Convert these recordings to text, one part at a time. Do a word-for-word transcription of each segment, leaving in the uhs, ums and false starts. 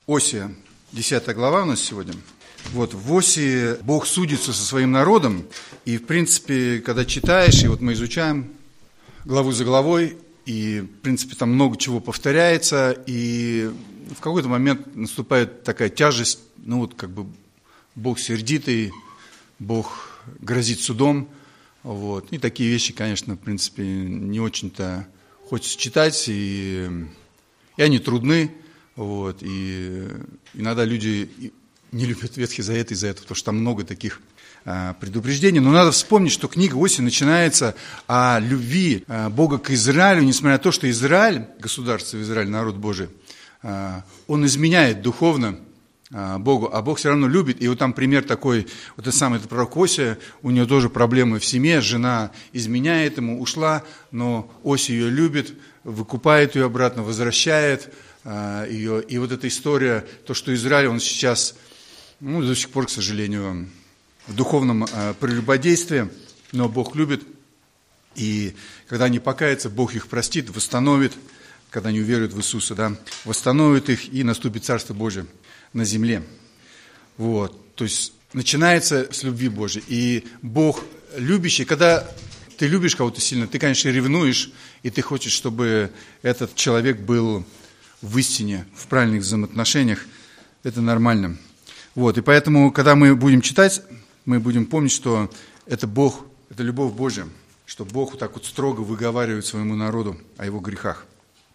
Осия, десятая глава у нас сегодня. Вот, в Осии Бог судится со своим народом, и, в принципе, когда читаешь, и вот мы изучаем главу за главой, и, в принципе, там много чего повторяется, и в какой-то момент наступает такая тяжесть, ну вот как бы Бог сердитый, Бог грозит судом, вот, и такие вещи, конечно, в принципе, не очень-то хочется читать, и, и они трудны, вот, и иногда люди не любят Ветхий Завет из-за этого, потому что там много таких а, предупреждений. Но надо вспомнить, что книга Осии начинается о любви а, Бога к Израилю, несмотря на то, что Израиль, государство Израиль, народ Божий, а, он изменяет духовно а, Богу, а Бог все равно любит. И вот там пример такой, вот этот самый этот пророк Осия, у него тоже проблемы в семье, жена изменяет ему, ушла, но Осия ее любит, выкупает ее обратно, возвращает ее. И вот эта история, то, что Израиль, он сейчас, ну, до сих пор, к сожалению, в духовном прелюбодействии, но Бог любит, и когда они покаятся, Бог их простит, восстановит, когда они уверуют в Иисуса, да, восстановит их, и наступит Царство Божие на земле. Вот, то есть начинается с любви Божией, и Бог любящий, когда ты любишь кого-то сильно, ты, конечно, ревнуешь, и ты хочешь, чтобы этот человек был в истине, в правильных взаимоотношениях, это нормально. Вот, и поэтому, когда мы будем читать, мы будем помнить, что это Бог, это любовь Божья, что Бог вот так вот строго выговаривает своему народу о его грехах.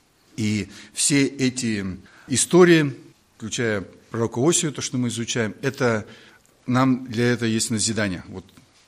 И все эти истории, включая пророка Осию, то, что мы изучаем, это нам для этого есть назидание. Вот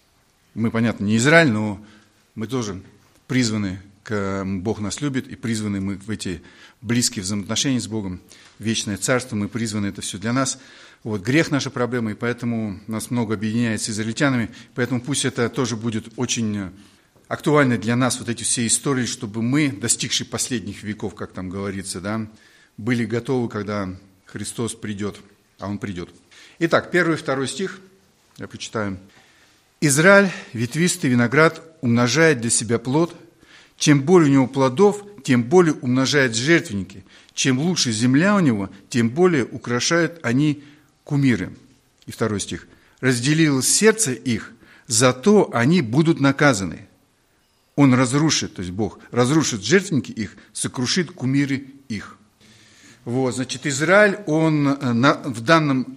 мы, понятно, не Израиль, но мы тоже призваны, к, Бог нас любит, и призваны мы в эти близкие взаимоотношения с Богом, вечное царство, мы призваны, это все для нас. Вот, грех наша проблема, и поэтому нас много объединяет с израильтянами, поэтому пусть это тоже будет очень актуально для нас, вот эти все истории, чтобы мы, достигшие последних веков, как там говорится, да, были готовы, когда Христос придет, а Он придет. Итак, первый и второй стих, я прочитаю. «Израиль, ветвистый виноград, умножает для себя плод. Чем более у него плодов, тем более умножает жертвенники. Чем лучше земля у него, тем более украшают они кумиры». И второй стих. «Разделило сердце их, зато они будут наказаны. Он разрушит, то есть Бог, разрушит жертвенники их, сокрушит кумиры их». Вот, значит, Израиль, он на, в данном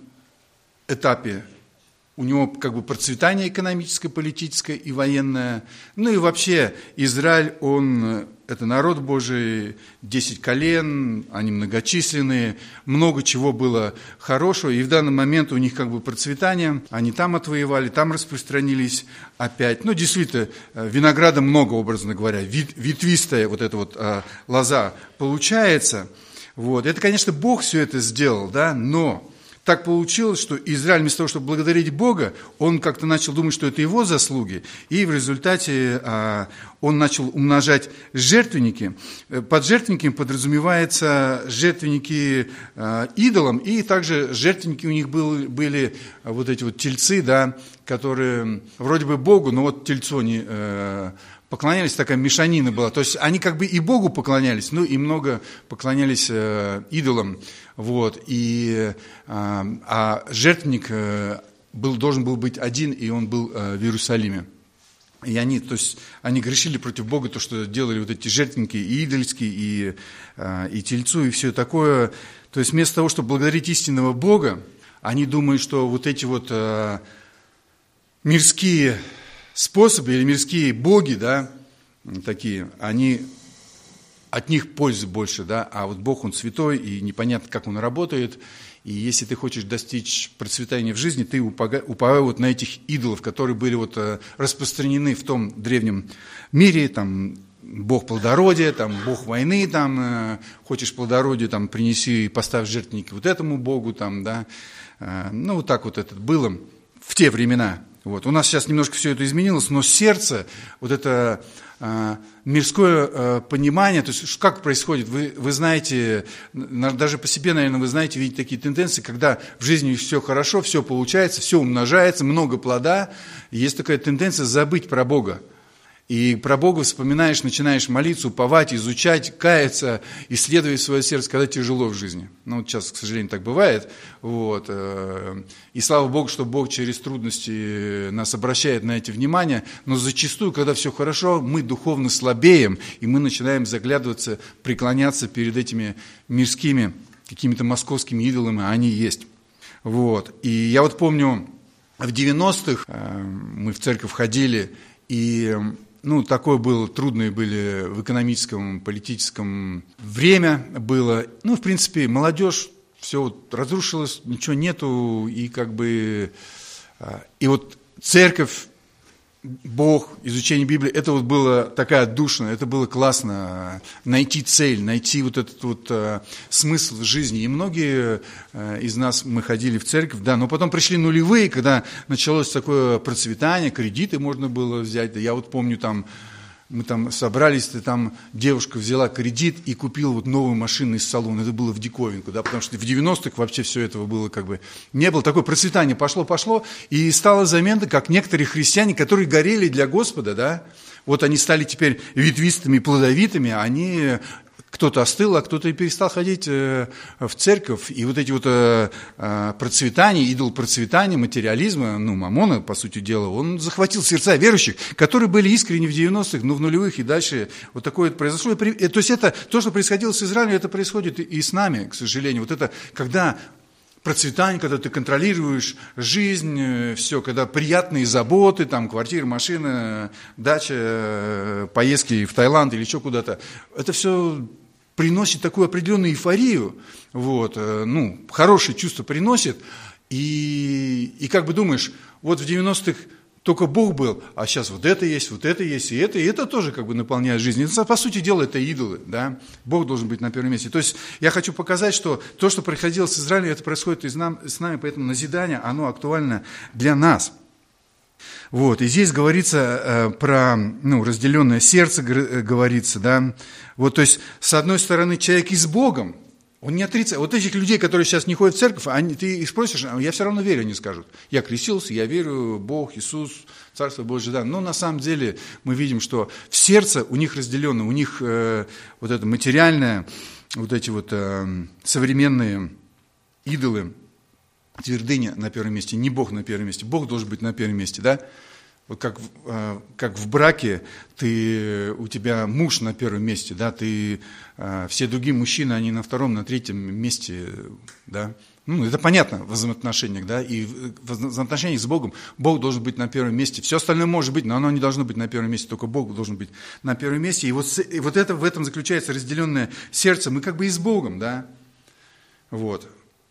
этапе, у него как бы процветание экономическое, политическое и военное. Ну и вообще Израиль, он, это народ Божий, десять колен, они многочисленные, много чего было хорошего. И в данный момент у них как бы процветание, они там отвоевали, там распространились опять. Ну, действительно, винограда много, образно говоря, ветвистая вот эта вот а, лоза получается. Вот. Это, конечно, Бог все это сделал, да, но так получилось, что Израиль вместо того, чтобы благодарить Бога, он как-то начал думать, что это его заслуги, и в результате а, он начал умножать жертвенники. Под жертвенниками подразумевается жертвенники а, идолам, и также жертвенники у них был, были вот эти вот тельцы, да, которые вроде бы Богу, но вот тельцу они а, поклонялись, такая мешанина была. То есть они как бы и Богу поклонялись, ну и много поклонялись э, идолам. Вот. И, э, а жертвенник э, был, должен был быть один, и он был э, в Иерусалиме. И они, то есть, они грешили против Бога, то, что делали вот эти жертвенники и идольские, и, э, и тельцу, и все такое. То есть вместо того, чтобы благодарить истинного Бога, они думают, что вот эти вот э, мирские способы или мирские боги, да, такие, они, от них пользы больше, да, а вот Бог, Он святой, и непонятно, как Он работает, и если ты хочешь достичь процветания в жизни, ты уповай вот на этих идолов, которые были вот распространены в том древнем мире, там, Бог плодородия, там, Бог войны, там, хочешь плодородие, там, принеси и поставь жертвенники вот этому Богу, там, да, ну, вот так вот это было в те времена. Вот. У нас сейчас немножко все это изменилось, но сердце, вот это э, мирское э, понимание, то есть как происходит, вы, вы знаете, даже по себе, наверное, вы знаете, видите такие тенденции, когда в жизни все хорошо, все получается, все умножается, много плода, есть такая тенденция забыть про Бога. И про Бога вспоминаешь, начинаешь молиться, уповать, изучать, каяться, исследовать свое сердце, когда тяжело в жизни. Ну, вот сейчас, к сожалению, так бывает. Вот. И слава Богу, что Бог через трудности нас обращает на эти внимания. Но зачастую, когда все хорошо, мы духовно слабеем, и мы начинаем заглядываться, преклоняться перед этими мирскими, какими-то московскими идолами, а они есть. Вот. И я вот помню, в девяностых мы в церковь ходили, и... Ну, такое было, трудное были в экономическом, политическом время было. Ну, в принципе, молодежь, все вот разрушилось, ничего нету, и как бы... И вот церковь, Бог, изучение Библии, это вот было такая отдушина, это было классно, найти цель, найти вот этот вот а, смысл в жизни. И многие а, из нас, мы ходили в церковь, да, но потом пришли нулевые, когда началось такое процветание, кредиты можно было взять. Да, я вот помню, там, мы там собрались, и там девушка взяла кредит и купила вот новую машину из салона. Это было в диковинку, да, потому что в девяностых вообще все этого было как бы не было. Такое процветание пошло-пошло, и стало замена, как некоторые христиане, которые горели для Господа, да, вот они стали теперь ветвистыми, плодовитыми, они... Кто-то остыл, а кто-то и перестал ходить в церковь. И вот эти вот процветания, идол процветания, материализма, ну, мамона, по сути дела, он захватил сердца верующих, которые были искренни в девяностых, но в нулевых и дальше вот такое произошло. То есть это, то, что происходило с Израилем, это происходит и с нами, к сожалению. Вот это, когда... процветание, когда ты контролируешь жизнь, все, когда приятные заботы, там, квартира, машина, дача, поездки в Таиланд или еще куда-то, это все приносит такую определенную эйфорию, вот, ну, хорошее чувство приносит, и, и как бы думаешь, вот в девяностых только Бог был, а сейчас вот это есть, вот это есть, и это, и это тоже как бы наполняет жизнь. Это, по сути дела, это идолы, да? Бог должен быть на первом месте. То есть я хочу показать, что то, что происходило с Израилем, это происходит и с нами, поэтому назидание, оно актуально для нас. Вот, и здесь говорится э, про, ну, разделенное сердце, говорится, да? Вот, то есть, с одной стороны, человек и с Богом, он не отрицает. Вот этих людей, которые сейчас не ходят в церковь, они, ты их спросишь, я все равно верю, они скажут. Я крестился, я верю, Бог, Иисус, Царство Божие, да. Но на самом деле мы видим, что в сердце у них разделено, у них э, вот это материальное, вот эти вот э, современные идолы, твердыня на первом месте, не Бог на первом месте. Бог должен быть на первом месте, да? Вот как, как в браке, ты, у тебя муж на первом месте, да, ты, все другие мужчины, они на втором, на третьем месте, да. Ну, это понятно в взаимоотношениях, да, и в взаимоотношениях с Богом Бог должен быть на первом месте. Все остальное может быть, но оно не должно быть на первом месте, только Бог должен быть на первом месте. И вот, и вот это, в этом заключается разделенное сердце. Мы как бы и с Богом, да, вот.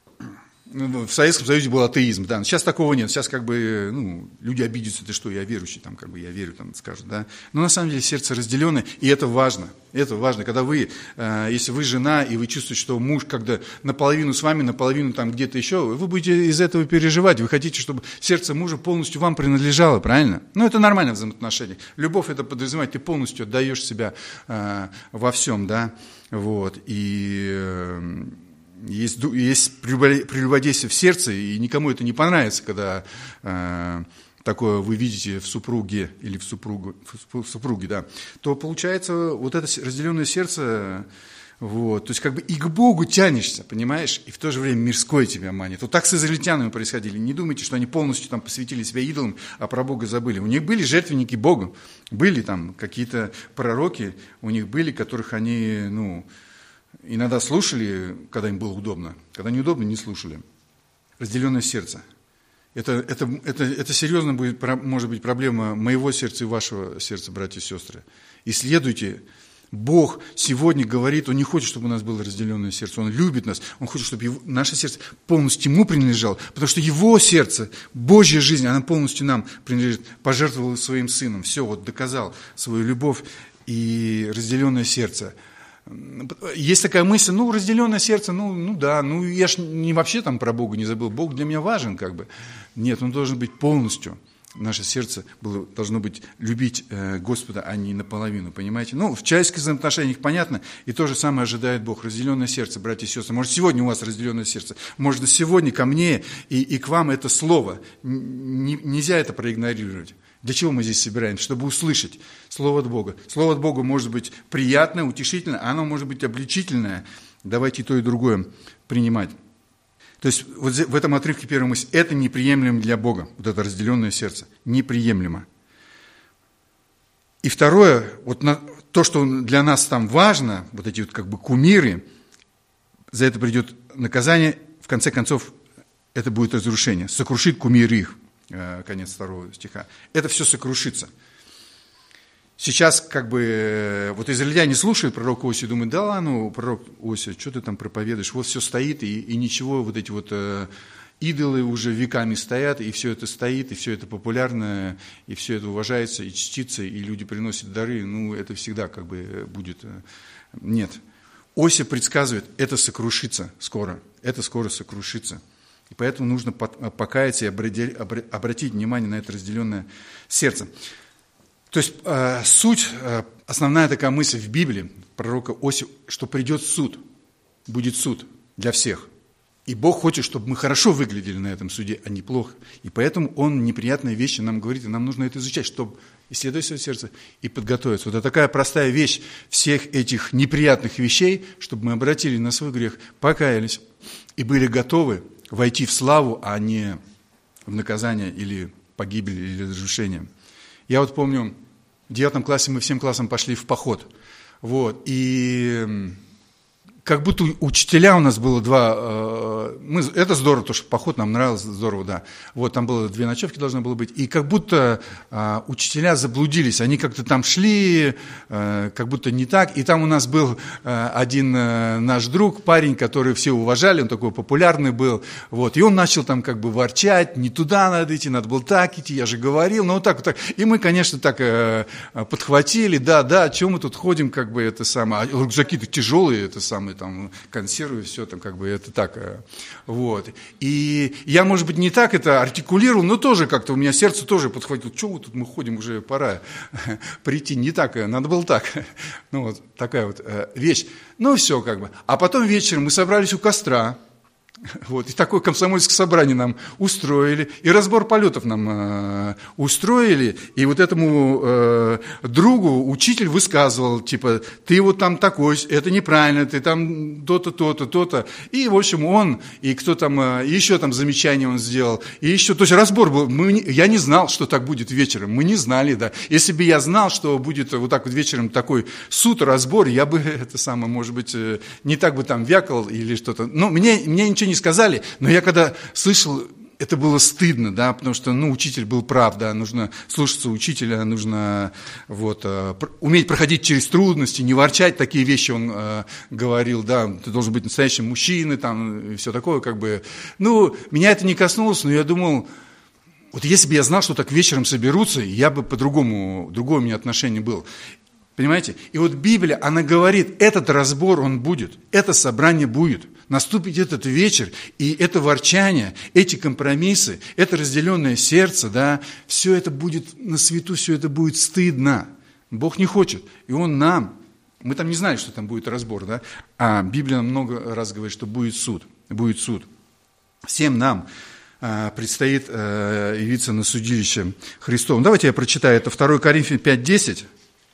В Советском Союзе был атеизм, да, сейчас такого нет, сейчас как бы, ну, люди обидятся, ты что, я верующий, там, как бы, я верю, там, скажут, да, но на самом деле сердце разделенное, и это важно, это важно, когда вы, э, если вы жена, и вы чувствуете, что муж, когда наполовину с вами, наполовину там где-то еще, вы будете из этого переживать, вы хотите, чтобы сердце мужа полностью вам принадлежало, правильно? Ну, это нормально в взаимоотношениях, любовь это подразумевает, ты полностью отдаешь себя э, во всем, да, вот, и... Э, Есть, есть прелюбодействие в сердце, и никому это не понравится, когда э, такое вы видите в супруге или в, супругу, в супруге, да, то получается вот это разделенное сердце, вот, то есть как бы и к Богу тянешься, понимаешь, и в то же время мирское тебя манит. Вот так с израильтянами происходили. Не думайте, что они полностью там посвятили себя идолам, а про Бога забыли. У них были жертвенники Богу, были там какие-то пророки, у них были, которых они, ну... Иногда слушали, когда им было удобно, когда неудобно, не слушали. Разделенное сердце. Это, это, это, это серьезно будет, может быть проблема моего сердца и вашего сердца, братья и сестры. Исследуйте. Бог сегодня говорит, Он не хочет, чтобы у нас было разделенное сердце. Он любит нас. Он хочет, чтобы его, наше сердце полностью Ему принадлежало. Потому что Его сердце, Божья жизнь, она полностью нам принадлежит. Пожертвовал своим Сыном. Все, вот доказал свою любовь и разделенное сердце. Есть такая мысль, ну, разделенное сердце, ну, ну да, ну, я ж не вообще там про Бога не забыл, Бог для меня важен, как бы. Нет, Он должен быть полностью, наше сердце было, должно быть любить э, Господа, а не наполовину, понимаете? Ну, в человеческих взаимоотношениях понятно, и то же самое ожидает Бог, разделенное сердце, братья и сестры. Может, сегодня у вас разделенное сердце, может, сегодня ко мне и, и к вам это слово, Н- нельзя это проигнорировать. Для чего мы здесь собираемся? Чтобы услышать Слово от Бога. Слово от Бога может быть приятное, утешительное, а оно может быть обличительное. Давайте и то, и другое принимать. То есть вот в этом отрывке первая мысль. Это неприемлемо для Бога. Вот это разделенное сердце. Неприемлемо. И второе, вот на, то, что для нас там важно, вот эти вот как бы кумиры, за это придет наказание, в конце концов, это будет разрушение. Сокрушит кумир их. Конец второго стиха. Это все сокрушится. Сейчас как бы вот израильтяне слушают пророка Осию, думают, да ладно, пророк Осия, что ты там проповедуешь? Вот все стоит, и, и ничего, вот эти вот э, идолы уже веками стоят, и все это стоит, и все это популярно, и все это уважается, и чтится, и люди приносят дары. Ну, это всегда как бы будет. Нет. Осия предсказывает, это сокрушится скоро. Это скоро сокрушится. И поэтому нужно покаяться и обратить внимание на это разделенное сердце. То есть э, суть, э, основная такая мысль в Библии пророка Осии, что придет суд, будет суд для всех. И Бог хочет, чтобы мы хорошо выглядели на этом суде, а не плохо. И поэтому Он неприятные вещи нам говорит, и нам нужно это изучать, чтобы исследовать свое сердце и подготовиться. Вот это такая простая вещь всех этих неприятных вещей, чтобы мы обратили на свой грех, покаялись и были готовы войти в славу, а не в наказание или погибель, или разрушение. Я вот помню, в девятом классе мы всем классом пошли в поход. Вот, и как будто учителя у нас было два, мы, это здорово, потому что поход нам нравился, здорово, да. Вот, там было две ночевки должно было быть, и как будто а, учителя заблудились, они как-то там шли, а, как будто не так, и там у нас был а, один а, наш друг, парень, который все уважали, он такой популярный был, вот, и он начал там как бы ворчать, не туда надо идти, надо было так идти, я же говорил, ну вот так, вот так, и мы, конечно, так а, подхватили, да, да, чего мы тут ходим, как бы это самое, а рюкзаки-то тяжелые, это самое, там, консервы, все там, как бы, это так, вот. И я, может быть, не так это артикулировал, но тоже как-то у меня сердце тоже подхватило, что вот тут мы ходим, уже пора прийти, не так, надо было так. Ну, вот такая вот вещь. Ну, все, как бы. А потом вечером мы собрались у костра, вот, и такое комсомольское собрание нам устроили, и разбор полетов нам э, устроили, и вот этому э, другу учитель высказывал, типа, ты вот там такой, это неправильно, ты там то-то, то-то, то-то, и, в общем, он, и кто там, э, еще там замечание он сделал, и еще, то есть разбор был, мы, я не знал, что так будет вечером, мы не знали, да, если бы я знал, что будет вот так вот вечером такой суд, разбор, я бы, это самое, может быть, не так бы там вякал или что-то, но мне, мне ничего не сказали, но я когда слышал, это было стыдно, да, потому что, ну, учитель был прав, да, нужно слушаться учителя, нужно вот, э, уметь проходить через трудности, не ворчать, такие вещи он э, говорил, да, ты должен быть настоящим мужчиной, там, и все такое, как бы, ну, меня это не коснулось, но я думал, вот если бы я знал, что так вечером соберутся, я бы по-другому, другое у меня отношение было. Понимаете? И вот Библия, она говорит, этот разбор, он будет, это собрание будет. Наступит этот вечер, и это ворчание, эти компромиссы, это разделенное сердце, да, все это будет на свету, все это будет стыдно. Бог не хочет, и Он нам, мы там не знали, что там будет разбор, да, а Библия много раз говорит, что будет суд, будет суд. Всем нам а, предстоит а, явиться на судилище Христовом. Давайте я прочитаю, это второе Коринфянам пять десять.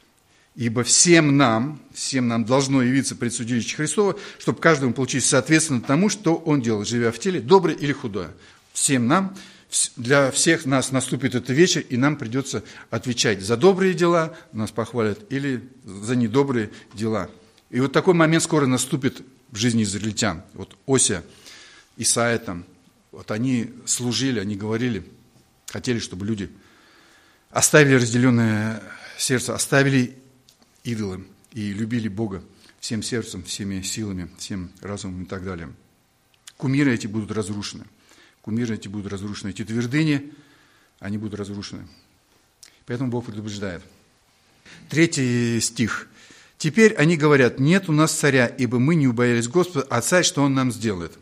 Ибо всем нам, всем нам должно явиться пред судилище Христова, чтобы каждому получить соответственно тому, что он делал, живя в теле, доброе или худое. Всем нам, для всех нас наступит этот вечер, и нам придется отвечать за добрые дела, нас похвалят, или за недобрые дела. И вот такой момент скоро наступит в жизни израильтян. Вот Осия, Исаия там, вот они служили, они говорили, хотели, чтобы люди оставили разделенное сердце, оставили идолы и любили Бога всем сердцем, всеми силами, всем разумом и так далее. Кумиры эти будут разрушены. Кумиры эти будут разрушены. Эти твердыни, они будут разрушены. Поэтому Бог предупреждает. Третий стих. «Теперь они говорят, нет у нас царя, ибо мы не убоялись Господа, а царь, что он нам сделает?»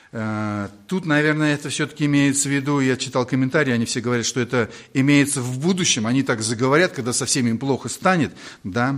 Тут, наверное, это все-таки имеется в виду, я читал комментарии, они все говорят, что это имеется в будущем, они так заговорят, когда совсем им плохо станет, да,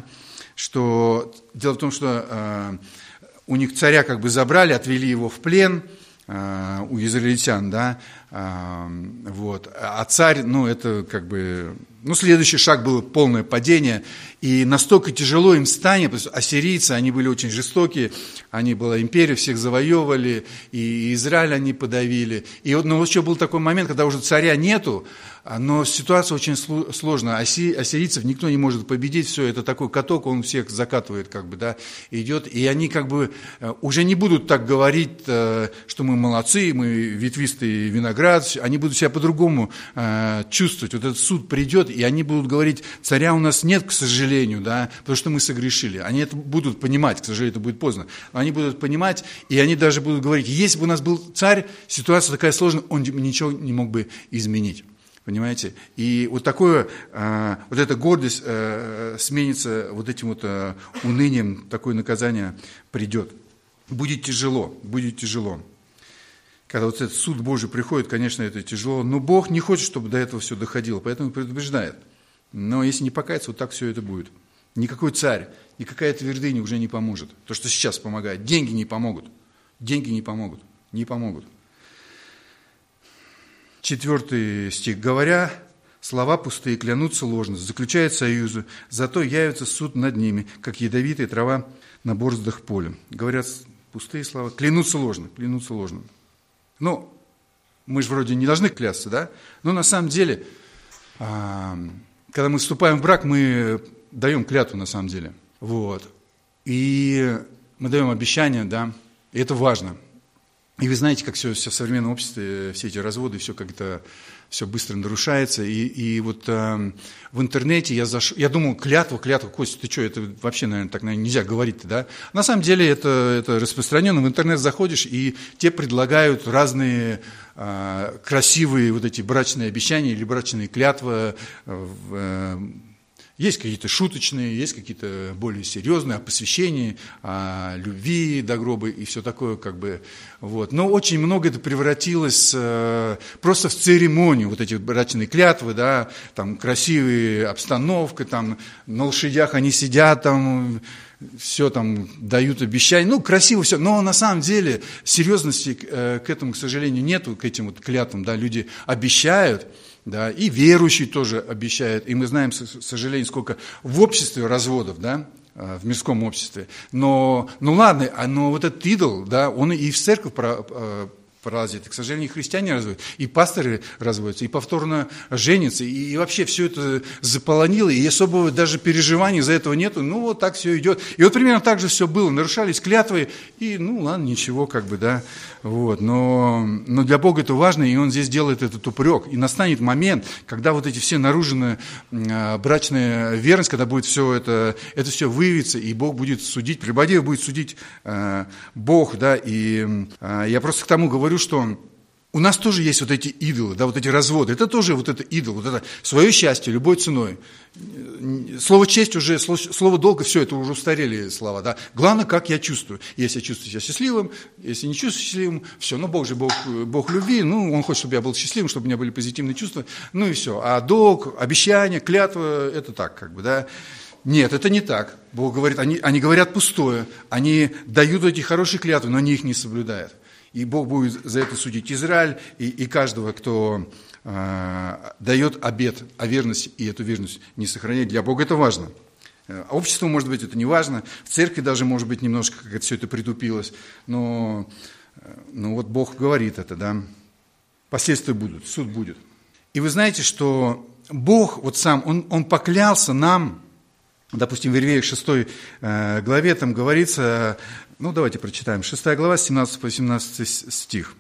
что дело в том, что э, у них царя как бы забрали, отвели его в плен, э, у израильтян, да, э, вот, а царь, ну, это как бы Ну, следующий шаг был полное падение, и настолько тяжело им станет, потому что ассирийцы, они были очень жестокие, они была империя, всех завоевывали, и Израиль они подавили. И вот, но еще был такой момент, когда уже царя нету, но ситуация очень сложная. Асси, ассирийцев никто не может победить, все, это такой каток, он всех закатывает, как бы, да, идет. И они как бы уже не будут так говорить, что мы молодцы, мы ветвистый виноград, они будут себя по-другому чувствовать. Вот этот суд придет, и они будут говорить, царя у нас нет, к сожалению, да, потому что мы согрешили. Они это будут понимать, к сожалению, это будет поздно. Но они будут понимать, и они даже будут говорить, если бы у нас был царь, ситуация такая сложная, он ничего не мог бы изменить. Понимаете? И вот такое, вот эта гордость сменится вот этим вот унынием, такое наказание придет. Будет тяжело, будет тяжело. Когда вот этот суд Божий приходит, конечно, это тяжело, но Бог не хочет, чтобы до этого все доходило, поэтому предупреждает. Но если не покаяться, вот так все это будет. Никакой царь, никакая твердыня уже не поможет. То, что сейчас помогает. Деньги не помогут. Деньги не помогут. Не помогут. Четвертый стих. «Говоря, слова пустые, клянутся ложно, заключают союзы, зато явится суд над ними, как ядовитая трава на борздах поля». Говорят пустые слова, клянутся ложно, клянутся ложно. Ну, мы же вроде не должны клясться, да? Но на самом деле, когда мы вступаем в брак, мы даем клятву на самом деле. Вот. И мы даем обещание, да, и это важно. И вы знаете, как все, все в современном обществе, все эти разводы, все как-то все быстро нарушается. И, и вот э, в интернете я зашел, я думал, клятва, клятва, Костя, ты что, это вообще, наверное, так наверное, нельзя говорить-то, да? На самом деле это, это распространено, в интернет заходишь, и тебе предлагают разные э, красивые вот эти брачные обещания или брачные клятвы. Э, Есть какие-то шуточные, есть какие-то более серьезные, о посвящении, о любви до гроба и все такое, как бы, вот. Но очень много это превратилось э, просто в церемонию, вот эти брачные клятвы, да, там красивая обстановка, там на лошадях они сидят, там все там дают обещания, ну, красиво все, но на самом деле серьезности э, к этому, к сожалению, нету, к этим вот клятвам, да, люди обещают. Да, и верующие тоже обещают. И мы знаем, к сожалению, сколько в обществе разводов, да, в мирском обществе. Но, ну ладно, но вот этот идол, да, он и в церковь пролазит. К сожалению, и христиане разводят, и пасторы разводятся, и повторно женятся. И, и вообще все это заполонило, и особого даже переживания из-за этого нету. Ну, вот так все идет. И вот примерно так же все было. Нарушались клятвы, и ну ладно, ничего, как бы, да. Вот, но, но для Бога это важно, и Он здесь делает этот упрек. И настанет момент, когда вот эти все наружная э, брачная верность, когда будет все это, это все выявится, и Бог будет судить, прелюбодеев будет судить э, Бог, да, и э, я просто к тому говорю, что у нас тоже есть вот эти идолы, да, вот эти разводы, это тоже вот это идол, вот это свое счастье любой ценой. Слово честь уже, слово, слово долго, все, это уже устарели слова, да. Главное, как я чувствую. Если я чувствую себя счастливым, если не чувствую счастливым, все, ну, Бог же Бог, Бог любви, ну, Он хочет, чтобы я был счастливым, чтобы у меня были позитивные чувства, ну и все. А долг, обещание, клятва, это так, как бы, да. Нет, это не так. Бог говорит, они, они говорят пустое, они дают эти хорошие клятвы, но они их не соблюдают. И Бог будет за это судить Израиль и, и каждого, кто э, дает обет о верности и эту верность не сохраняет. Для Бога это важно. А обществу, может быть, это не важно. В церкви даже, может быть, немножко как это все это притупилось. Но, но вот Бог говорит это, да. Последствия будут, суд будет. И вы знаете, что Бог вот сам, Он, он поклялся нам, допустим, в Иеремии шестой главе там говорится, ну давайте прочитаем, шестая глава, семнадцатый по восемнадцатый стих.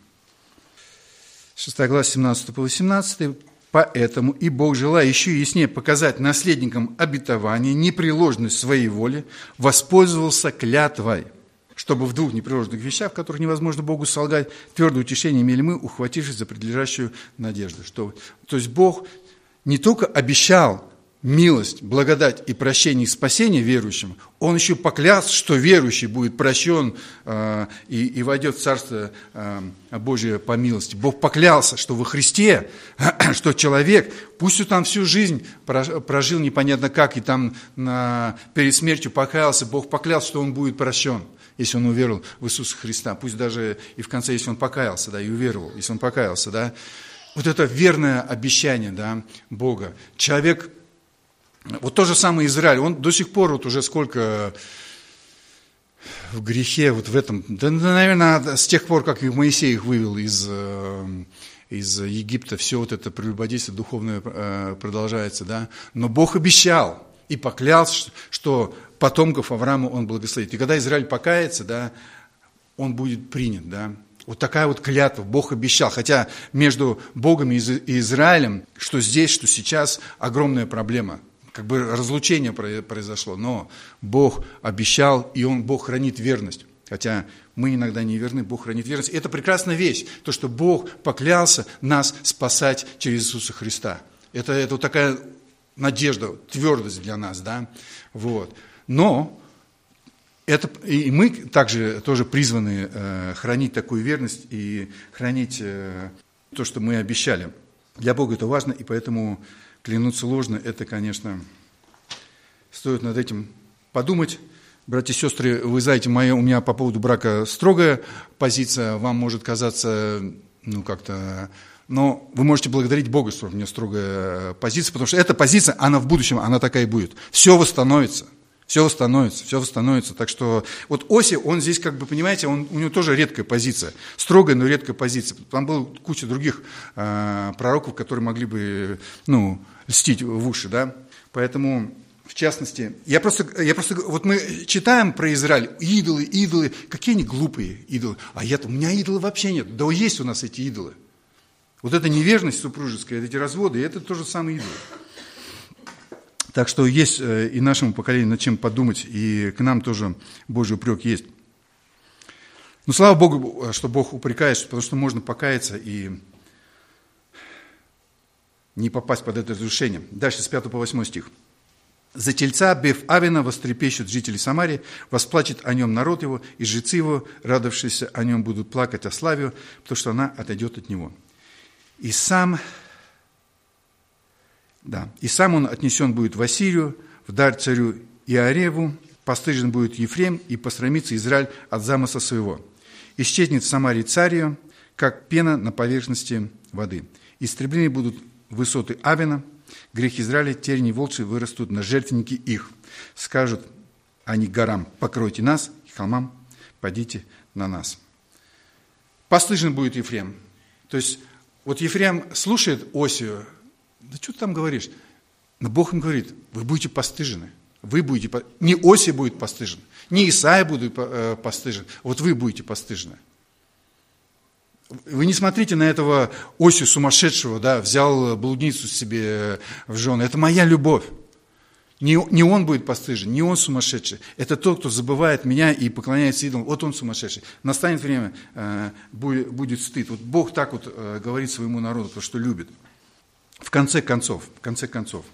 шестая глава, семнадцатый по восемнадцатый. «Поэтому и Бог, желая еще яснее показать наследникам обетования непреложность своей воли, воспользовался клятвой, чтобы в двух непреложных вещах, в которых невозможно Богу солгать, твердое утешение имели мы, ухватившись за предлежащую надежду». Что, то есть Бог не только обещал милость, благодать и прощение и спасение верующим, Он еще поклялся, что верующий будет прощен э, и, и войдет в Царство э, Божие по милости. Бог поклялся, что во Христе, что человек, пусть он там всю жизнь прожил непонятно как, и там на, перед смертью покаялся, Бог поклялся, что он будет прощен, если он уверовал в Иисуса Христа. Пусть даже и в конце, если он покаялся, да, и уверовал, если он покаялся, да. Вот это верное обещание, да, Бога. Человек Вот то же самое Израиль, он до сих пор вот уже сколько в грехе, вот в этом, да, наверное, с тех пор, как Моисей их вывел из, из Египта, все вот это прелюбодействие духовное продолжается, да, но Бог обещал и поклялся, что потомков Авраама он благословит. И когда Израиль покается, да, он будет принят, да. Вот такая вот клятва Бог обещал. Хотя между Богом и Израилем, что здесь, что сейчас, огромная проблема. Как бы разлучение произошло, но Бог обещал, и Он, Бог хранит верность. Хотя мы иногда не верны, Бог хранит верность. И это прекрасная вещь, то, что Бог поклялся нас спасать через Иисуса Христа. Это, это вот такая надежда, твердость для нас, да. Вот. Но это, и мы также тоже призваны э, хранить такую верность и хранить э, то, что мы обещали. Для Бога это важно, и поэтому клянуться ложно, это, конечно, стоит над этим подумать. Братья и сестры, вы знаете, моя, у меня по поводу брака строгая позиция, вам может казаться, ну, как-то... Но вы можете благодарить Бога, что у меня строгая позиция, потому что эта позиция, она в будущем, она такая и будет. Все восстановится. Все восстановится, все восстановится. Так что вот Осия, он здесь, как бы, понимаете, он, у него тоже редкая позиция. Строгая, но редкая позиция. Там была куча других э, пророков, которые могли бы, ну, льстить в уши, да. Поэтому, в частности, я просто, я просто, вот мы читаем про Израиль, идолы, идолы, какие они глупые идолы. А я, у меня идолы вообще нет. Да есть у нас эти идолы. Вот эта неверность супружеская, эти разводы, это тоже самые идолы. Так что есть и нашему поколению над чем подумать, и к нам тоже Божий упрек есть. Но слава Богу, что Бог упрекает, потому что можно покаяться и не попасть под это разрушение. Дальше с пятого по восьмой стих. «За тельца Беф Авена вострепещут жители Самарии, восплачет о нем народ его, и жрецы его, радовавшиеся о нем, будут плакать о славе его, потому что она отойдет от него. И сам... Да. И сам он отнесен будет в Ассирию, в дар царю Иареву, постыжен будет Ефрем, и посрамится Израиль от замысла своего. Исчезнет в Самарии царь ее, как пена на поверхности воды. Истреблены будут высоты Авена, грех Израиля, терни волчьи вырастут на жертвенники их. Скажут они горам: покройте нас, и холмам падите на нас». Постыжен будет Ефрем. То есть, вот Ефрем слушает Осию. Да что ты там говоришь? Но Бог им говорит: вы будете постыжены. Вы будете, не Осия будет постыжен, не Исаия будет постыжен, вот вы будете постыжены. Вы не смотрите на этого Осию сумасшедшего, да, взял блудницу себе в жены. Это моя любовь. Не, не он будет постыжен, не он сумасшедший. Это тот, кто забывает меня и поклоняется идолам. Вот он сумасшедший. Настанет время, э, будет, будет стыд. Вот Бог так вот э, говорит своему народу, потому что любит. В конце концов, в конце концов,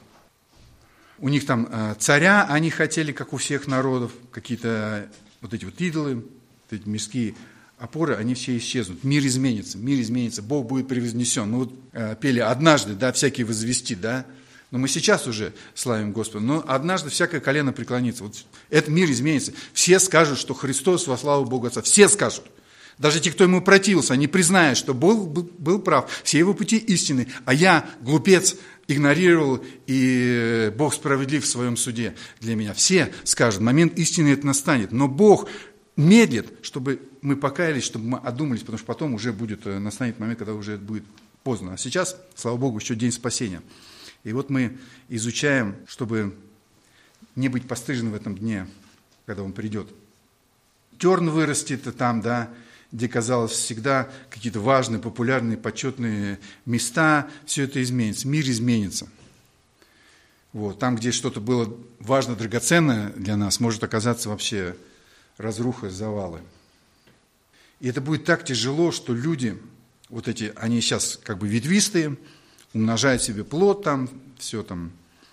у них там э, царя, они хотели, как у всех народов, какие-то вот эти вот идолы, вот эти мирские опоры, они все исчезнут. Мир изменится, мир изменится, Бог будет превознесен. Мы вот э, пели однажды, да, всякие возвести, да, но мы сейчас уже славим Господа, но однажды всякое колено преклонится. Вот этот мир изменится. Все скажут, что Христос во славу Бога Отца. Все скажут. Даже те, кто ему противился, они признают, что Бог был прав, все его пути истинны, а я, глупец, игнорировал, и Бог справедлив в своем суде для меня. Все скажут, момент истины это настанет, но Бог медлит, чтобы мы покаялись, чтобы мы одумались, потому что потом уже будет, настанет момент, когда уже будет поздно. А сейчас, слава Богу, еще день спасения. И вот мы изучаем, чтобы не быть постыжен в этом дне, когда он придет. Терн вырастет там, да, где, казалось, всегда какие-то важные, популярные, почетные места, все это изменится, мир изменится. Вот. Там, где что-то было важно, драгоценное для нас, может оказаться вообще разруха, завалы. И это будет так тяжело, что люди, вот эти, они сейчас как бы ветвистые, умножают себе плод там, все там,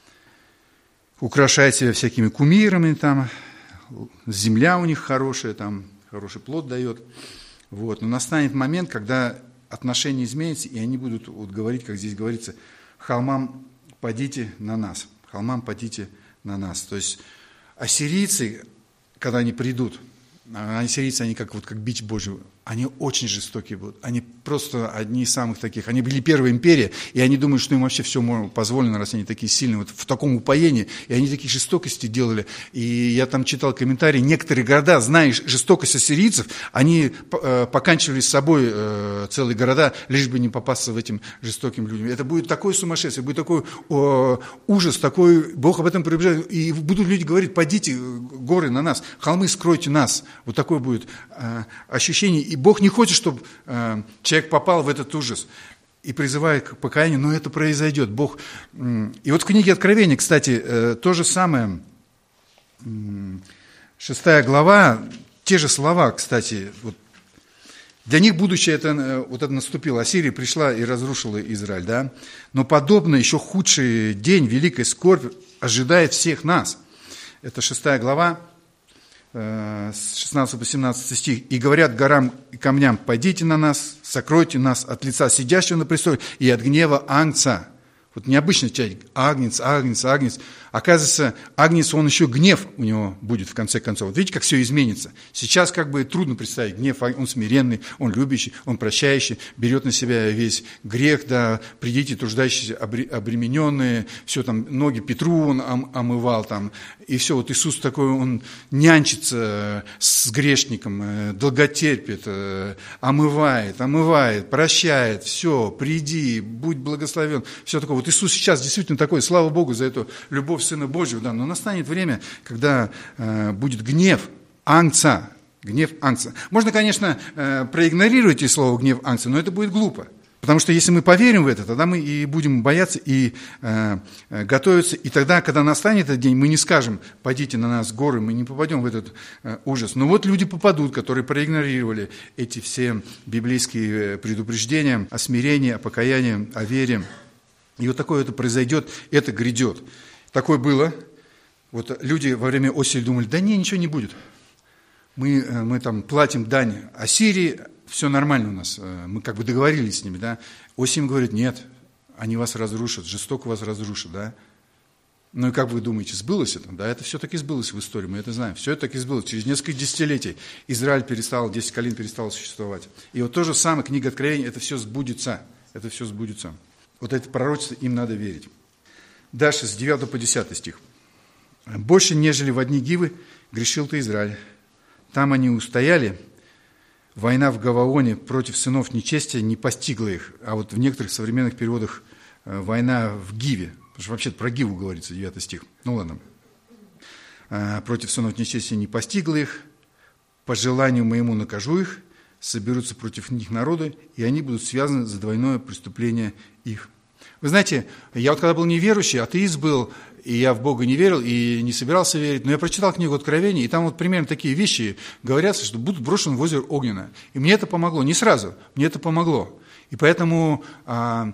украшают себя всякими кумирами там, земля у них хорошая, там, хороший плод дает. Вот. Но настанет момент, когда отношения изменятся, и они будут вот говорить, как здесь говорится, холмам падите на нас, холмам падите на нас. То есть ассирийцы, когда они придут, ассирийцы, они как, вот, как бич Божий они очень жестокие будут. Они просто одни из самых таких. Они были первая империя, и они думают, что им вообще все позволено, раз они такие сильные, вот в таком упоении. И они такие жестокости делали. И я там читал комментарии. Некоторые города, зная жестокость ассирийцев, они э, поканчивали с собой э, целые города, лишь бы не попасться в этим жестоким людям. Это будет такое сумасшествие, будет такой э, ужас, такой... Бог об этом предупреждает. И будут люди говорить: пойдите, горы на нас, холмы, скройте нас. Вот такое будет э, ощущение. И Бог не хочет, чтобы э, человек попал в этот ужас и призывает к покаянию, но это произойдет. Бог... И вот в книге Откровения, кстати, э, то же самое, э, шестая глава, те же слова, кстати, вот, для них будущее это, э, вот это наступило. Ассирия пришла и разрушила Израиль, да? Но подобно еще худший день, великой скорбь ожидает всех нас. Это шестая глава, с шестнадцатого по семнадцатый стих. «И говорят горам и камням: пойдите на нас, сокройте нас от лица сидящего на престоле и от гнева Агнца». Вот необычно читать: Агнец, Агнец, Агнец. Оказывается, Агнец, он еще гнев у него будет в конце концов. Вот видите, как все изменится. Сейчас как бы трудно представить гнев. Он смиренный, он любящий, он прощающий, берет на себя весь грех, да, придите, труждающиеся, обремененные, все там, ноги Петру он омывал там, и все, вот Иисус такой, он нянчится с грешником, долготерпит, омывает, омывает, прощает, все, приди, будь благословен, все такое. Вот Иисус сейчас действительно такой, слава Богу за эту любовь Сына Божьего, да, но настанет время, когда э, будет гнев Агнца, гнев Агнца. Можно, конечно, э, проигнорировать и слово гнев Агнца, но это будет глупо. Потому что если мы поверим в это, тогда мы и будем бояться и э, готовиться. И тогда, когда настанет этот день, мы не скажем: пойдите на нас горы, мы не попадем в этот э, ужас. Но вот люди попадут, которые проигнорировали эти все библейские предупреждения о смирении, о покаянии, о вере. И вот такое это произойдет, это грядет. Такое было. Вот люди во время оселя думали: да не, ничего не будет. Мы, мы там платим дань Ассирии, все нормально у нас. Мы как бы договорились с ними, да. Осень говорит: нет, они вас разрушат, жестоко вас разрушат, да. Ну и как вы думаете, сбылось это? Да, это все-таки сбылось в истории, мы это знаем. Все это таки сбылось. Через несколько десятилетий Израиль перестал, десять колен перестало существовать. И вот то же самое, книга Откровения, это все сбудется. Это все сбудется. Вот это пророчество, им надо верить. Дальше, с девятого по десятый стих. «Больше, нежели в одни Гивы, грешил ты, Израиль. Там они устояли. Война в Гаваоне против сынов нечестия не постигла их». А вот в некоторых современных переводах «война в Гиве». Потому что вообще-то про Гиву говорится, девятый стих. Ну ладно. «Против сынов нечестия не постигла их. По желанию моему накажу их. Соберутся против них народы, и они будут связаны за двойное преступление их». Вы знаете, я вот когда был неверующий, атеист был, и я в Бога не верил, и не собирался верить, но я прочитал книгу Откровения, и там вот примерно такие вещи говорятся, что будут брошены в озеро огненное. И мне это помогло, не сразу, мне это помогло. И поэтому, а,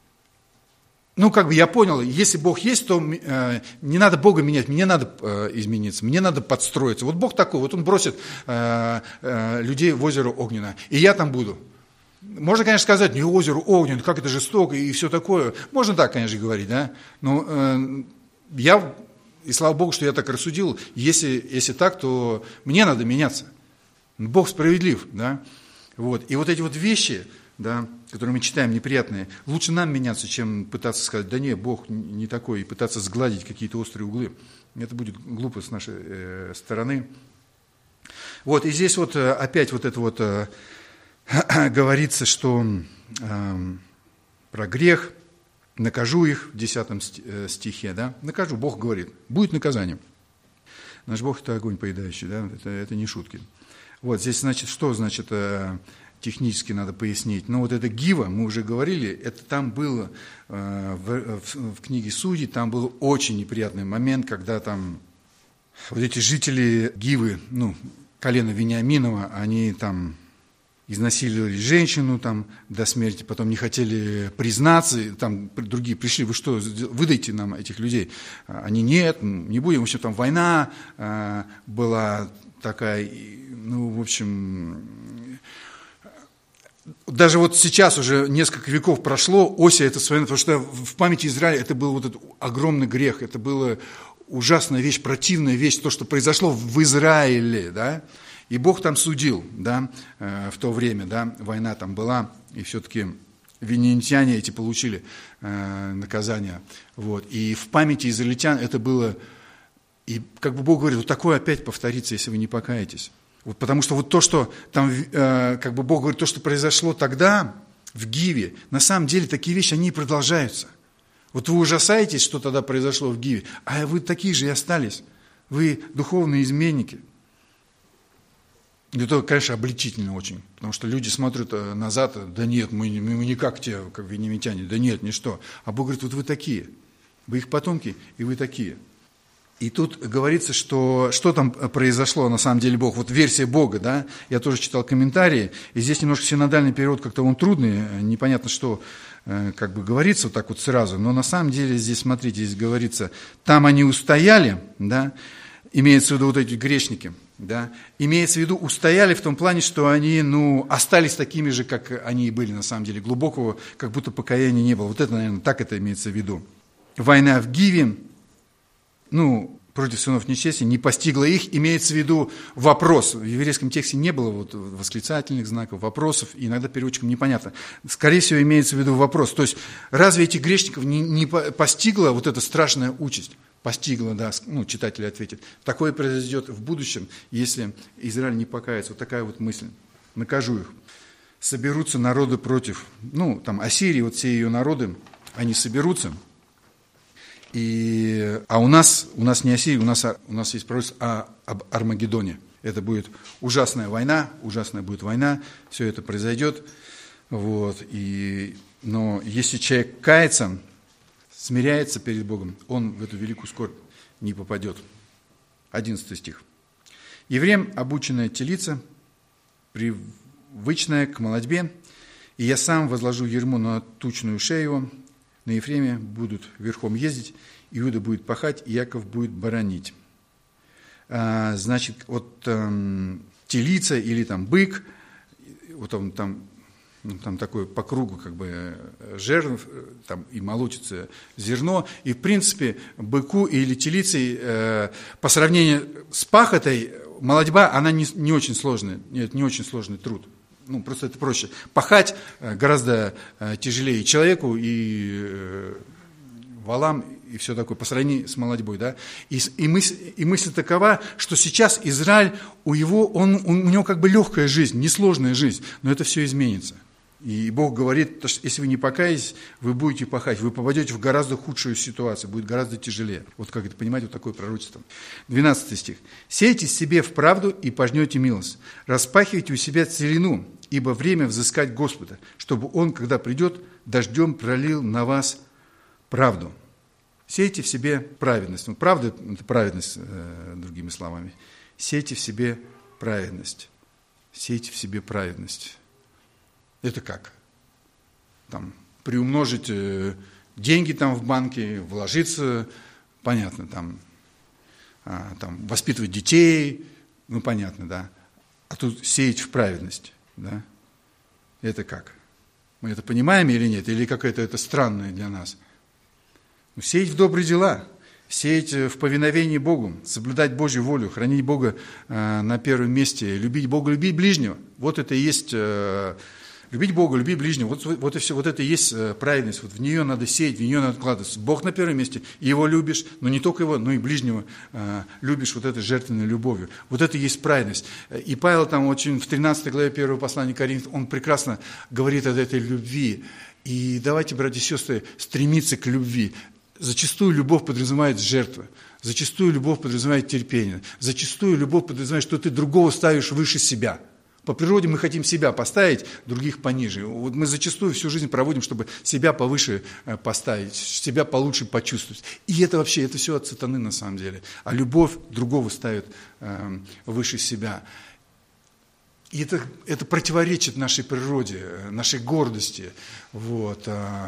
ну как бы я понял, если Бог есть, то а, не надо Бога менять, мне надо а, измениться, мне надо подстроиться. Вот Бог такой, вот Он бросит а, а, людей в озеро огненное, и я там буду. Можно, конечно, сказать: не озеро огненное, как это жестоко и все такое. Можно так, конечно, говорить, да. Но э, я, и слава Богу, что я так рассудил, если, если так, то мне надо меняться. Бог справедлив, да. Вот. И вот эти вот вещи, да, которые мы читаем, неприятные, лучше нам меняться, чем пытаться сказать: да не, Бог не такой, и пытаться сгладить какие-то острые углы. Это будет глупо с нашей э, стороны. Вот, и здесь вот опять вот это вот... Э, говорится, что э, про грех, накажу их в десятом стихе, да, накажу, Бог говорит, будет наказание. Наш Бог – это огонь поедающий, да, это, это не шутки. Вот здесь, значит, что значит э, технически надо пояснить? Ну, вот это Гива, мы уже говорили, это там было э, в, в, в книге Судей, там был очень неприятный момент, когда там вот эти жители Гивы, ну, колена Вениаминова, они там... изнасиловали женщину там до смерти, потом не хотели признаться, там другие пришли: вы что, выдайте нам этих людей? Они: нет, не будем. В общем, там война была такая, ну, в общем, даже вот сейчас уже несколько веков прошло, Осия это своя, потому что в памяти Израиля это был вот этот огромный грех, это была ужасная вещь, противная вещь, то, что произошло в Израиле, да. И Бог там судил, да, в то время, да, война там была, и все-таки виннитяне эти получили наказание. Вот. И в памяти израильтян это было, и как бы Бог говорит, вот такое опять повторится, если вы не покаетесь. Вот потому что вот то, что там, как бы Бог говорит, то, что произошло тогда в Гиве, на самом деле такие вещи, они и продолжаются. Вот вы ужасаетесь, что тогда произошло в Гиве, а вы такие же и остались. Вы духовные изменники. Это, конечно, обличительно очень, потому что люди смотрят назад, да нет, мы, мы не как те, как виннитяне, да нет, ничто. А Бог говорит, вот вы такие, вы их потомки, и вы такие. И тут говорится, что что там произошло, на самом деле, Бог, вот версия Бога, да, я тоже читал комментарии, и здесь немножко синодальный перевод как-то он трудный, непонятно, что как бы говорится вот так вот сразу, но на самом деле здесь, смотрите, здесь говорится, там они устояли, да, имеется в виду вот эти грешники, да, имеется в виду устояли в том плане, что они, ну, остались такими же, как они и были, на самом деле, глубокого, как будто покаяния не было, вот это, наверное, так это имеется в виду. Война в Гиве, ну, против сынов нечестия, не постигла их, имеется в виду вопрос. В еврейском тексте не было вот восклицательных знаков, вопросов, и иногда переводчикам непонятно. Скорее всего, имеется в виду вопрос. То есть, разве этих грешников не, не постигла вот эта страшная участь? Постигла, да, ну, читатель ответит. Такое произойдет в будущем, если Израиль не покается. Вот такая вот мысль. Накажу их. Соберутся народы против, ну, там, Ассирии, вот все ее народы, они соберутся. И, а у нас, у нас не Ассирия, у нас, у нас есть пророчество об Армагеддоне. Это будет ужасная война, ужасная будет война, все это произойдет. Вот, и, но если человек кается, смиряется перед Богом, он в эту великую скорбь не попадет. Одиннадцатый стих. Евреям обученная телица, привычная к молодьбе, и я сам возложу ярмо на тучную шею его, на Ефреме будут верхом ездить, Иуда будет пахать, и Яков будет баранить. А, значит, вот там, телица или там бык, вот он там, ну, там такой по кругу как бы жернов, там и молотится зерно, и в принципе быку или телицей э, по сравнению с пахотой молодьба, она не, не очень сложная, нет, не очень сложный труд. Ну, просто это проще. Пахать гораздо тяжелее человеку и валам, и все такое, по сравнению с молодьбой, да. И, и, мысль, и мысль такова, что сейчас Израиль, у, его, он, у него как бы легкая жизнь, несложная жизнь, но это все изменится. И Бог говорит, что если вы не покаетесь, вы будете пахать, вы попадете в гораздо худшую ситуацию, будет гораздо тяжелее. Вот как это понимать, вот такое пророчество. двенадцатый стих. «Сейте себе в правду и пожнете милость, распахивайте у себя целину, ибо время взыскать Господа, чтобы Он, когда придет, дождем пролил на вас правду». Сейте в себе праведность. Ну, правда – это праведность, э, другими словами. Сейте в себе праведность. Сейте в себе праведность. Это как? Там, приумножить э, деньги там в банке, вложиться, понятно, там, а, там, воспитывать детей, ну, понятно, да. А тут сеять в праведность, да. Это как? Мы это понимаем или нет? Или какое-то это странное для нас? Ну, сеять в добрые дела, сеять в повиновении Богу, соблюдать Божью волю, хранить Бога э, на первом месте, любить Бога, любить ближнего. Вот это и есть... Э, Любить Бога, любить ближнего, вот, вот и все, вот это и есть праведность, вот в нее надо сеять, в нее надо вкладываться. Бог на первом месте, его любишь, но не только его, но и ближнего э, любишь вот этой жертвенной любовью. Вот это и есть праведность. И Павел там очень в тринадцатой главе первого послания Коринфянам, он прекрасно говорит о этой любви. И давайте, братья и сестры, стремиться к любви. Зачастую любовь подразумевает жертву. Зачастую любовь подразумевает терпение. Зачастую любовь подразумевает, что ты другого ставишь выше себя. По природе мы хотим себя поставить, других пониже. Вот мы зачастую всю жизнь проводим, чтобы себя повыше поставить, себя получше почувствовать. И это вообще, это все от сатаны на самом деле. А любовь другого ставит э, выше себя. И это, это противоречит нашей природе, нашей гордости. Вот.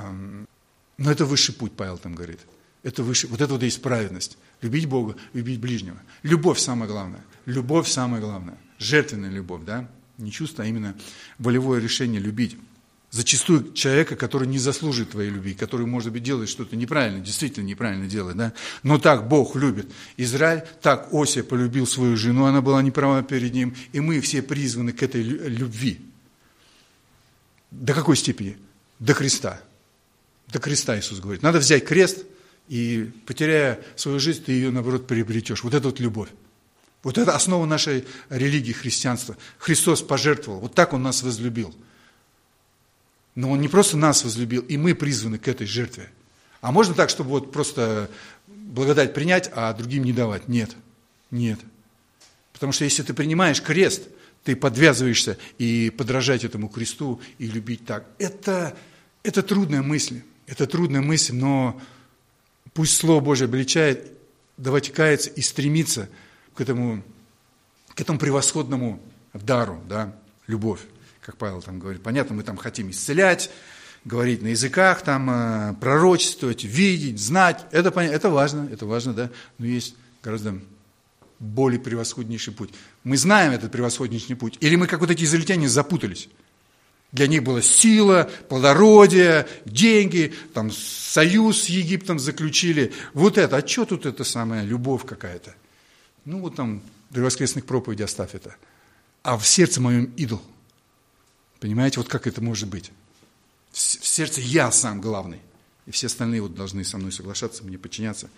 Но это высший путь, Павел там говорит. Это выше, вот это вот и есть праведность. Любить Бога, любить ближнего. Любовь самое главное. Любовь самое главное. Жертвенная любовь, да? Не чувство, а именно волевое решение любить. Зачастую человека, который не заслуживает твоей любви, который, может быть, делает что-то неправильно, действительно неправильно делает, да? Но так Бог любит Израиль, так Осия полюбил свою жену, она была неправа перед ним, и мы все призваны к этой любви. До какой степени? До креста. До креста Иисус говорит. Надо взять крест, и, потеряя свою жизнь, ты ее, наоборот, приобретешь. Вот это вот любовь. Вот это основа нашей религии, христианства. Христос пожертвовал, вот так Он нас возлюбил. Но Он не просто нас возлюбил, и мы призваны к этой жертве. А можно так, чтобы вот просто благодать принять, а другим не давать? Нет, нет. Потому что если ты принимаешь крест, ты подвязываешься и подражать этому кресту, и любить так. Это, это трудная мысль, это трудная мысль, но пусть Слово Божие обличает, давайте каяться и стремиться к этому, к этому превосходному дару, да, любовь. Как Павел там говорит, понятно, мы там хотим исцелять, говорить на языках, там, пророчествовать, видеть, знать. Это, это важно, это важно, да, но есть гораздо более превосходнейший путь. Мы знаем этот превосходнейший путь, или мы, как вот эти израильтяне, запутались. Для них была сила, плодородие, деньги, там, союз с Египтом заключили. Вот это, а что тут это самая любовь какая-то? Ну, вот там до воскресных проповедей оставь это. А в сердце моем идол. Понимаете, вот как это может быть? В сердце я сам главный, и все остальные вот должны со мной соглашаться, мне подчиняться.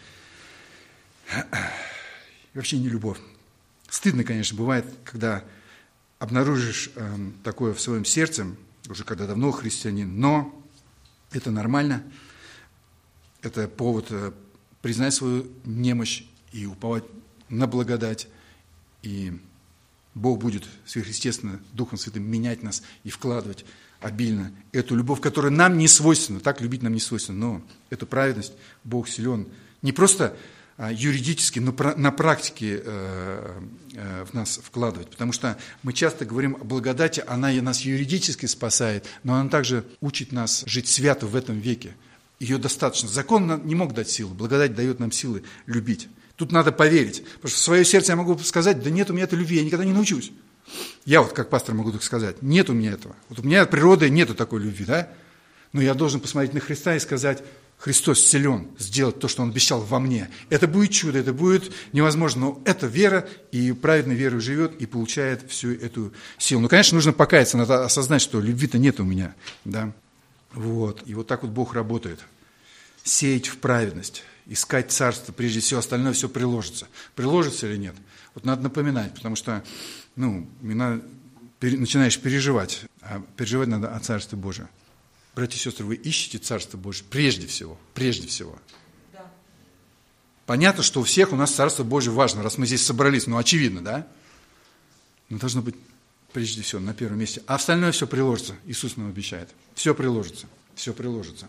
И вообще не любовь. Стыдно, конечно, бывает, когда обнаружишь э, такое в своем сердце, уже когда давно христианин, но это нормально, это повод э, признать свою немощь и уповать на благодать, и Бог будет сверхъестественно Духом Святым менять нас и вкладывать обильно эту любовь, которая нам не свойственна, так любить нам не свойственно, но эту праведность Бог силен не просто юридически, но на практике в нас вкладывать, потому что мы часто говорим о благодати, она нас юридически спасает, но она также учит нас жить свято в этом веке. Ее достаточно. Закон не мог дать силу, благодать дает нам силы любить. Тут надо поверить, потому что в свое сердце я могу сказать, да нет у меня этой любви, я никогда не научусь. Я вот как пастор могу так сказать, нет у меня этого. Вот у меня от природы нету такой любви, да? Но я должен посмотреть на Христа и сказать, Христос силен сделать то, что Он обещал во мне. Это будет чудо, это будет невозможно, но это вера, и праведной верой живет и получает всю эту силу. Ну, конечно, нужно покаяться, надо осознать, что любви-то нет у меня, да? Вот, и вот так вот Бог работает. Сеять в праведность, искать царство, прежде всего, остальное все приложится. Приложится или нет? Вот надо напоминать, потому что, ну, надо, начинаешь переживать, а переживать надо о Царстве Божьем. Братья и сестры, вы ищете Царство Божие прежде всего, прежде всего. Да. Понятно, что у всех у нас Царство Божие важно, раз мы здесь собрались, ну, очевидно, да? Но должно быть прежде всего на первом месте. А остальное все приложится, Иисус нам обещает. Все приложится, все приложится.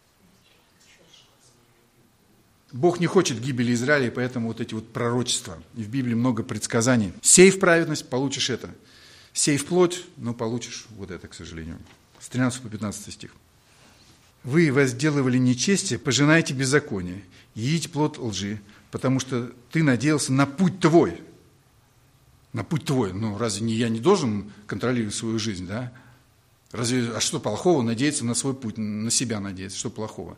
Бог не хочет гибели Израиля, и поэтому вот эти вот пророчества. И в Библии много предсказаний. Сей в праведность, получишь это. Сей в плоть, но получишь вот это, к сожалению. С тринадцатого по пятнадцатый стих. Вы возделывали нечестие, пожинаете беззаконие, едите плод лжи, потому что ты надеялся на путь твой. На путь твой. Ну, разве не, я не должен контролировать свою жизнь, да? Разве, а что плохого надеяться на свой путь, на себя надеяться? Что плохого?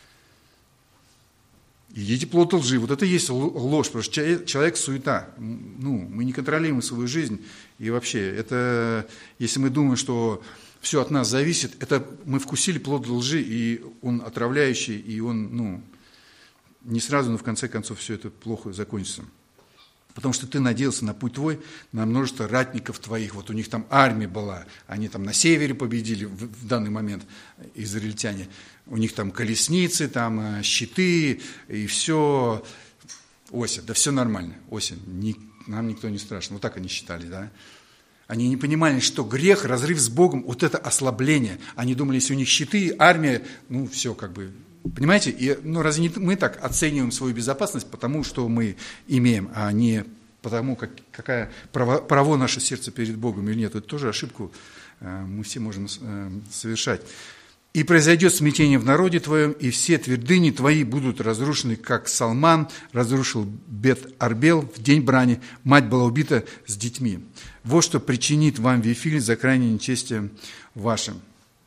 Едите плод лжи. Вот это и есть ложь, потому что человек суета. Ну, мы не контролируем свою жизнь. И вообще, это, если мы думаем, что все от нас зависит, это мы вкусили плод лжи, и он отравляющий, и он, ну, не сразу, но в конце концов все это плохо закончится. Потому что ты надеялся на путь твой, на множество ратников твоих. Вот у них там армия была, они там на севере победили в, в данный момент, израильтяне. У них там колесницы, там щиты, и все. Ося, да все нормально, Ося, ни, нам никто не страшен. Вот так они считали, да. Они не понимали, что грех, разрыв с Богом, вот это ослабление. Они думали, если у них щиты, армия, ну все как бы... Понимаете? И, ну, разве не мы так оцениваем свою безопасность потому, что мы имеем, а не потому, как, какая право, право наше сердце перед Богом или нет? Это тоже ошибку э, мы все можем э, совершать. «И произойдет смятение в народе твоем, и все твердыни твои будут разрушены, как Салман разрушил Бет-Арбел в день брани, мать была убита с детьми. Вот что причинит вам Вифиль за крайнее нечестие вашим».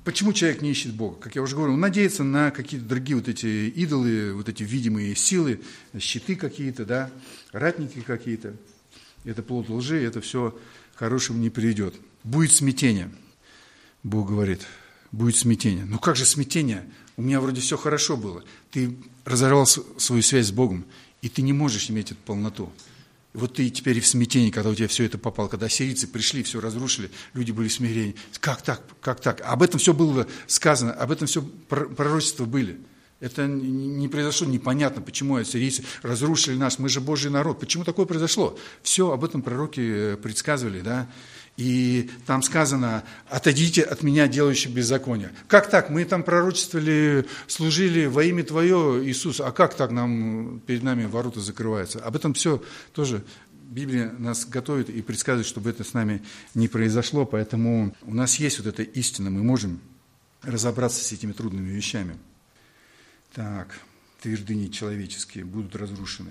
Почему человек не ищет Бога? Как я уже говорил, он надеется на какие-то другие вот эти идолы, вот эти видимые силы, щиты какие-то, да, ратники какие-то. Это плод лжи, это все хорошим не приведет. Будет смятение, Бог говорит, будет смятение. Ну как же смятение? У меня вроде все хорошо было. Ты разорвал свою связь с Богом, и ты не можешь иметь эту полноту. И вот ты теперь в смятении, когда у тебя все это попало, когда ассирийцы пришли, все разрушили, люди были в смирении. Как так? Как так? Об этом все было сказано, об этом все пророчества были. Это не произошло, непонятно, почему ассирийцы разрушили нас, мы же Божий народ. Почему такое произошло? Все об этом пророки предсказывали, да? И там сказано: отойдите от меня, делающих беззаконие. Как так? Мы там пророчествовали, служили во имя Твое, Иисус, а как так нам, перед нами ворота закрываются? Об этом все тоже Библия нас готовит и предсказывает, чтобы это с нами не произошло. Поэтому у нас есть вот эта истина, мы можем разобраться с этими трудными вещами. Так, твердыни человеческие будут разрушены.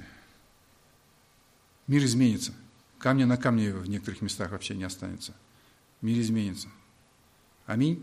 Мир изменится. Камня на камне в некоторых местах вообще не останется. Мир изменится. Аминь.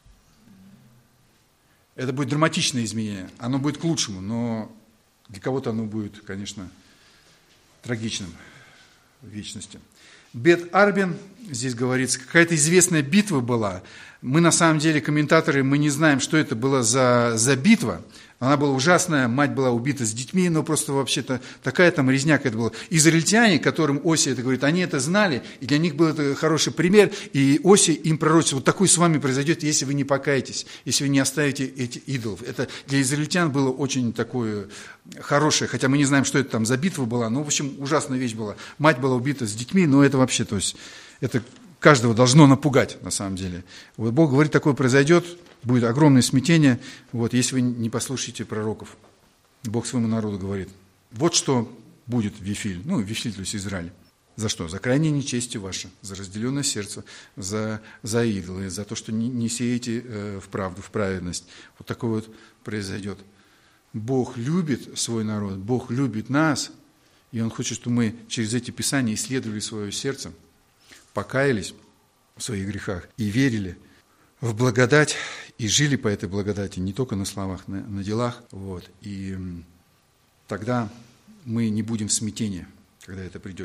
Это будет драматичное изменение. Оно будет к лучшему, но для кого-то оно будет, конечно, трагичным в вечности. Бет-Арбен, здесь говорится, какая-то известная битва была. Мы на самом деле, комментаторы, мы не знаем, что это была за, за битва. Она была ужасная, мать была убита с детьми, но просто вообще-то такая там резня какая-то была. Израильтяне, которым Осия это говорит, они это знали, и для них был это хороший пример, и Осия им пророчит: вот такое с вами произойдет, если вы не покаетесь, если вы не оставите эти идолов. Это для израильтян было очень такое хорошее, хотя мы не знаем, что это там за битва была, но, в общем, ужасная вещь была. Мать была убита с детьми, но это вообще, то есть, это каждого должно напугать, на самом деле. Вот Бог говорит, такое произойдет, будет огромное смятение, вот, если вы не послушаете пророков. Бог своему народу говорит: вот что будет в Вифиль, ну, Вифиль, то есть Израиль. За что? За крайнее нечестие ваше, за разделенное сердце, за, за идолы, за то, что не, не сеете э, в правду, в праведность. Вот такое вот произойдет. Бог любит свой народ, Бог любит нас, и Он хочет, чтобы мы через эти писания исследовали свое сердце, покаялись в своих грехах и верили в благодать, и жили по этой благодати не только на словах, на, на делах. Вот. И тогда мы не будем в смятении, когда это придет.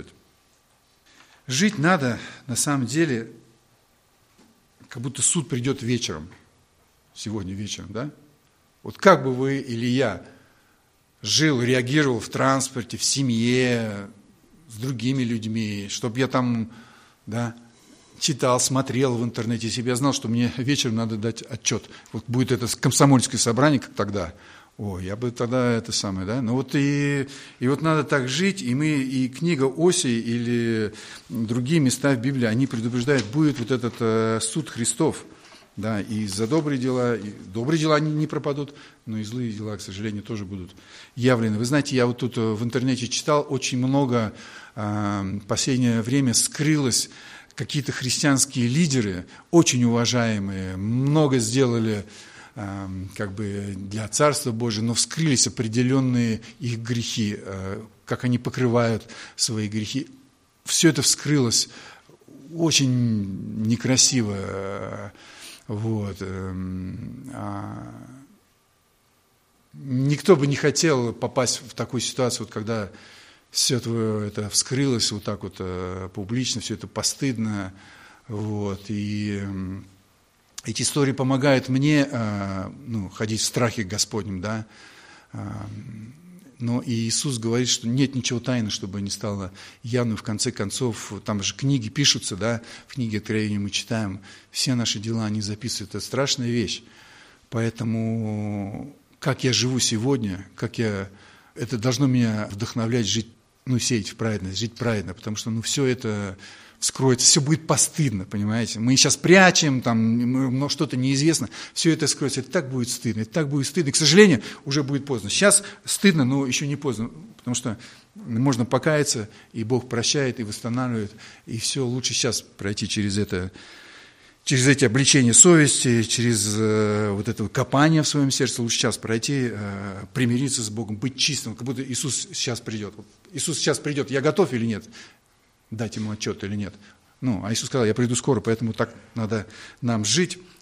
Жить надо, на самом деле, как будто суд придет вечером, сегодня вечером, да? Вот как бы вы или я жил, реагировал в транспорте, в семье, с другими людьми, чтобы я там, да, читал, смотрел в интернете, если бы я знал, что мне вечером надо дать отчет. Вот будет это комсомольское собрание, как тогда. О, я бы тогда это самое, да. Ну вот и, и вот надо так жить, и мы, и книга Осии или другие места в Библии, они предупреждают, будет вот этот э, суд Христов. Да, и за добрые дела, и добрые дела не пропадут, но и злые дела, к сожалению, тоже будут явлены. Вы знаете, я вот тут в интернете читал, очень много э, в последнее время скрылось. Какие-то христианские лидеры, очень уважаемые, много сделали э, как бы для Царства Божия, но вскрылись определенные их грехи, э, как они покрывают свои грехи. Все это вскрылось очень некрасиво. Э, вот. Э, э, никто бы не хотел попасть в такую ситуацию, вот, когда все это вскрылось вот так вот э, публично, все это постыдно. Вот, и э, эти истории помогают мне э, ну, ходить в страхе Господнем. Да? Э, но и Иисус говорит, что нет ничего тайного, чтобы не стало явным. В конце концов, там же книги пишутся, да? В книге Откровения мы читаем, все наши дела, они записывают. Это страшная вещь. Поэтому как я живу сегодня, как я... это должно меня вдохновлять жить, ну, сеять в праведность, жить праведно, потому что, ну, все это вскроется, все будет постыдно, понимаете. Мы сейчас прячем, там, но что-то неизвестно, все это скроется, это так будет стыдно, это так будет стыдно. И, к сожалению, уже будет поздно. Сейчас стыдно, но еще не поздно, потому что можно покаяться, и Бог прощает, и восстанавливает, и все, лучше сейчас пройти через это, через эти обличения совести, через э, вот это копание в своем сердце, лучше сейчас пройти, э, примириться с Богом, быть чистым, как будто Иисус сейчас придет. Вот Иисус сейчас придет, я готов или нет? Дать Ему отчет или нет? Ну, а Иисус сказал, я приду скоро, поэтому так надо нам жить.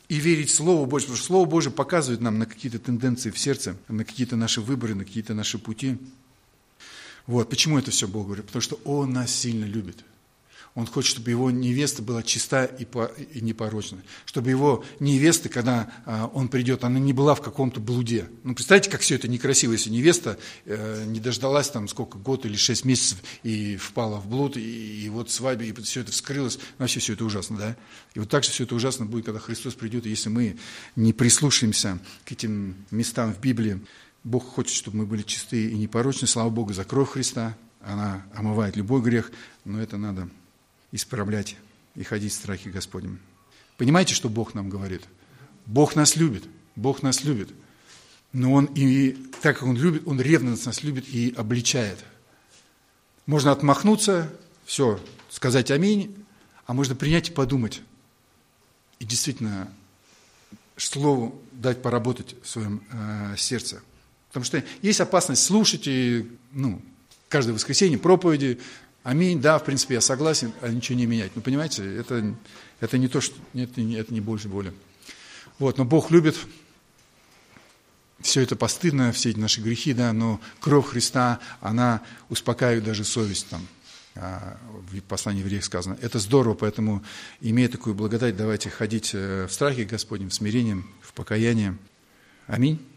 и верить Слову Божьему, потому что Слово Божие показывает нам на какие-то тенденции в сердце, на какие-то наши выборы, на какие-то наши пути. Вот, почему это все Бог говорит? Потому что Он нас сильно любит. Он хочет, чтобы его невеста была чиста и, по, и непорочна. Чтобы его невеста, когда а, он придет, она не была в каком-то блуде. Ну, представьте, как все это некрасиво, если невеста э, не дождалась там сколько, год или шесть месяцев и впала в блуд, и, и вот свадьба, и все это вскрылось. Вообще все это ужасно, да? И вот так же все это ужасно будет, когда Христос придет, и если мы не прислушаемся к этим местам в Библии. Бог хочет, чтобы мы были чистые и непорочны. Слава Богу за кровь Христа. Она омывает любой грех, но это надо исправлять и ходить в страхе Господнем. Понимаете, что Бог нам говорит? Бог нас любит, Бог нас любит. Но Он, и так как Он любит, Он ревностно нас любит и обличает. Можно отмахнуться, все, сказать аминь, а можно принять и подумать. И действительно, Слову дать поработать в своем э, сердце. Потому что есть опасность слушать и, ну, каждое воскресенье проповеди. Аминь, да, в принципе, я согласен, а ничего не менять. Ну, понимаете, это, это не то, что это, это не больше боли. Вот, но Бог любит. Все это постыдно, все эти наши грехи, да, но кровь Христа, она успокаивает даже совесть там. В послании в Евреях сказано. Это здорово, поэтому, имея такую благодать, давайте ходить в страхе Господнем, в смирении, в покаянии. Аминь.